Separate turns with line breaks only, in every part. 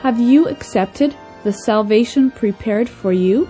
Have you accepted the salvation prepared for you?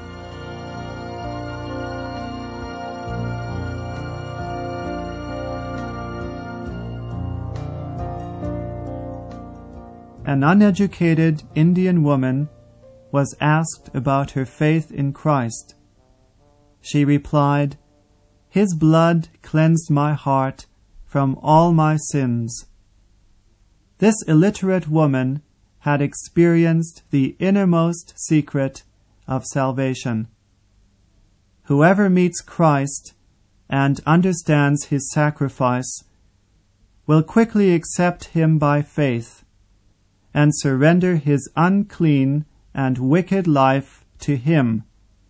An uneducated Indian woman was asked about her faith in Christ. She replied, "His blood cleansed my heart from all my sins." This illiterate woman had experienced the innermost secret of salvation. Whoever meets Christ and understands his sacrifice will quickly accept him by faith and surrender his unclean and wicked life to him.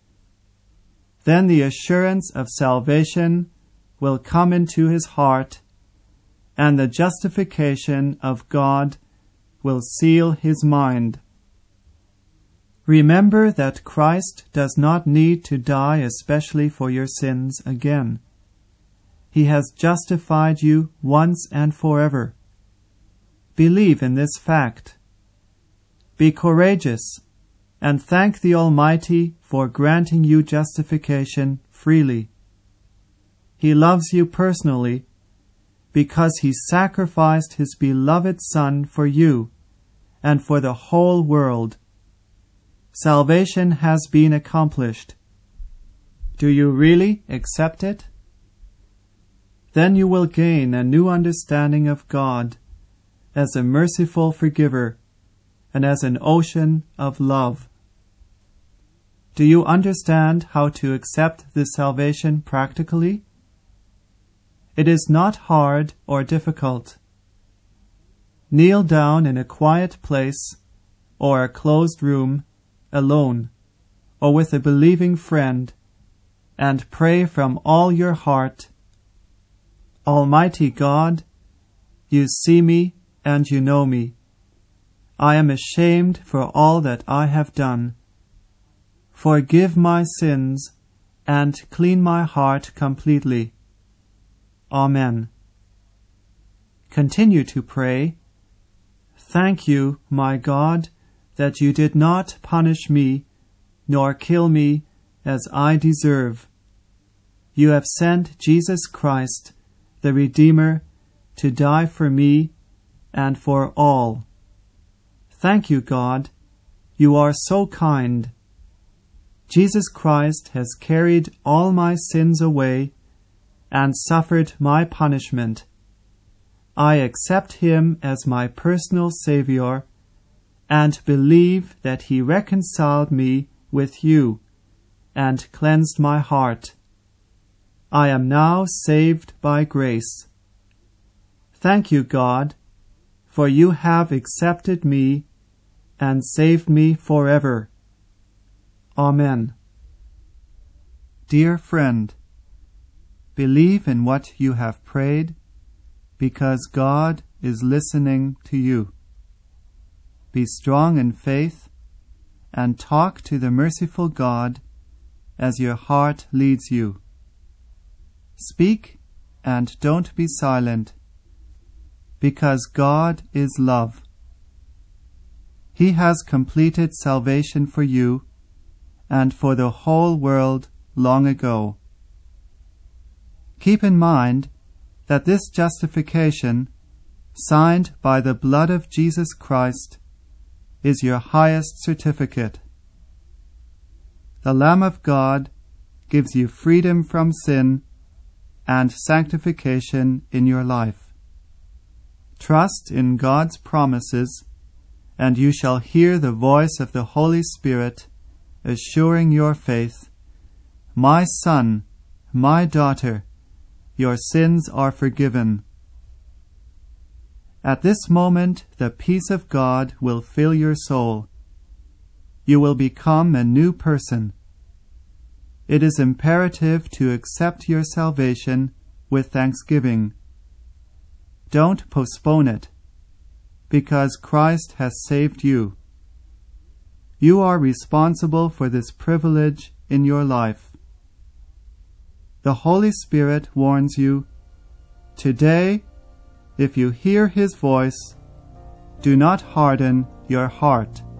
Then the assurance of salvation will come into his heart, and the justification of God will seal his mind. Remember that Christ does not need to die especially for your sins again. He has justified you once and forever. Believe in this fact. Be courageous and thank the Almighty for granting you justification freely. He loves you personally because he sacrificed his beloved Son for you and for the whole world. Salvation has been accomplished. Do you really accept it? Then you will gain a new understanding of God as a merciful forgiver and as an ocean of love. Do you understand how to accept this salvation practically? It is not hard or difficult. Kneel down in a quiet place or a closed room alone or with a believing friend and pray from all your heart, "Almighty God, you see me and you know me. I am ashamed for all that I have done. Forgive my sins and clean my heart completely. Amen." Continue to pray, "Thank you, my God, that you did not punish me nor kill me as I deserve. You have sent Jesus Christ, the Redeemer, to die for me and for all. Thank you, God. You are so kind. Jesus Christ has carried all my sins away and suffered my punishment. I accept him as my personal Savior and believe that he reconciled me with you and cleansed my heart. I am now saved by grace. Thank you, God, for you have accepted me and saved me forever. Amen. Dear friend, believe in what you have prayed, because God is listening to you. Be strong in faith and talk to the merciful God as your heart leads you. Speak and don't be silent, because God is love. He has completed salvation for you and for the whole world long ago. Keep in mind that this justification, signed by the blood of Jesus Christ, is your highest certificate. The Lamb of God gives you freedom from sin and sanctification in your life. Trust in God's promises, and you shall hear the voice of the Holy Spirit assuring your faith, "My son, my daughter, your sins are forgiven." At this moment, the peace of God will fill your soul. You will become a new person. It is imperative to accept your salvation with thanksgiving. Don't postpone it, because Christ has saved you. You are responsible for this privilege in your life. The Holy Spirit warns you, today, if you hear his voice, do not harden your heart.